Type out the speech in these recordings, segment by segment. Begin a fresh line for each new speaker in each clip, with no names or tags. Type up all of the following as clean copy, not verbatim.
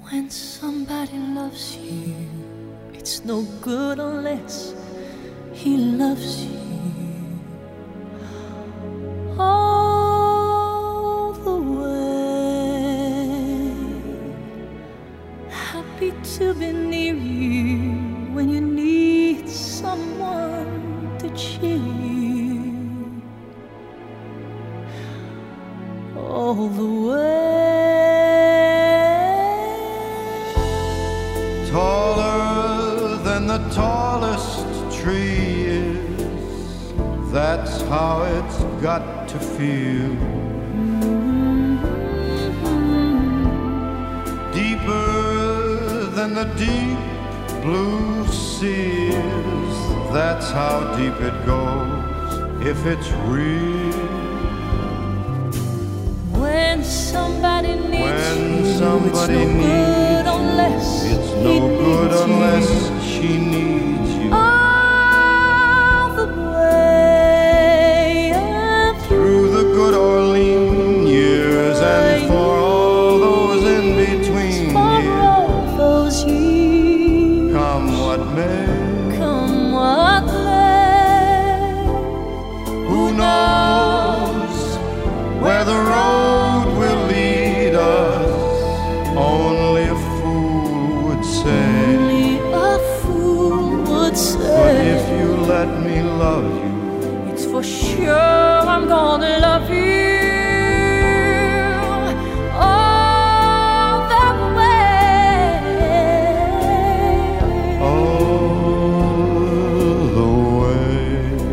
When somebody loves you, it's no good unless he loves you all the way. Happy to be near you when you need someone to cheer you all the way.
Taller than the tallest tree is, that's how it's got to feel. Deeper than the deep blue sea is, that's how deep it goes if it's real.
When somebody needs
it's no good unless she needs you.
All the way
through the good or lean years, and for all those in between years. Come what may, who knows where the road will lead us? Only a fool would say. But if you let me love you,
it's for sure I'm gonna love you all the way.
All the way.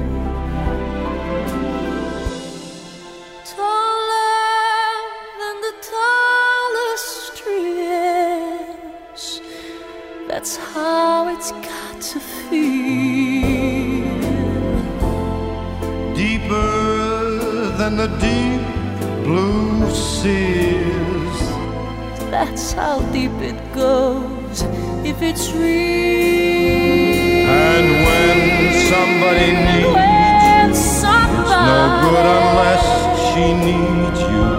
Taller than the tallest trees, that's how it's got to feel.
Deeper than the deep blue seas,
that's how deep it goes if it's real.
and when somebody needs you, it's no good unless she needs you.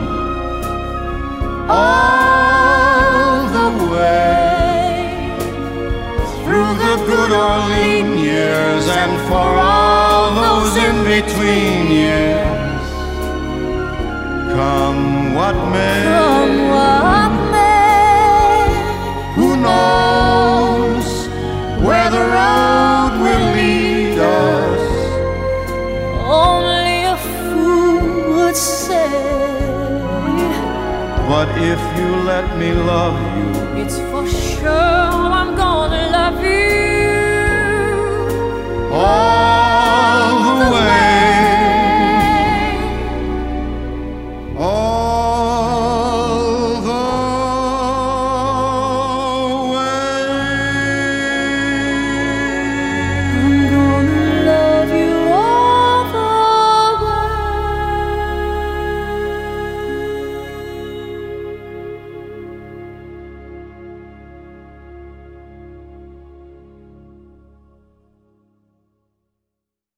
All the way, through the good or lean years, and for all those in between years. Come what may, who knows where the road will lead us?
Only a fool would say.
But if you let me love you,
It's for sure I'm gonna love you
all the way.